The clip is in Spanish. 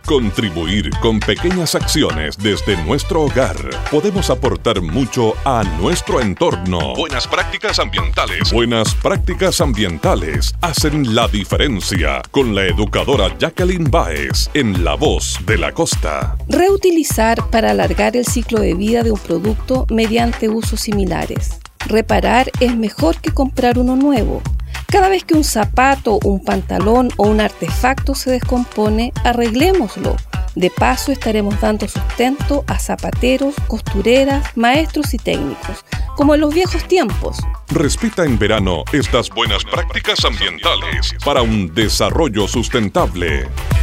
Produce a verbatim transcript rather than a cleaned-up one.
Contribuir con pequeñas acciones desde nuestro hogar. Podemos aportar mucho a nuestro entorno. Buenas prácticas ambientales. Buenas prácticas ambientales hacen la diferencia. Con la educadora Jacqueline Báez en La Voz de la Costa. Reutilizar para alargar el ciclo de vida de un producto mediante usos similares. Reparar es mejor que comprar uno nuevo. Cada vez que un zapato, un pantalón o un artefacto se descompone, arreglémoslo. De paso estaremos dando sustento a zapateros, costureras, maestros y técnicos, como en los viejos tiempos. Respeta en verano estas buenas prácticas ambientales para un desarrollo sustentable.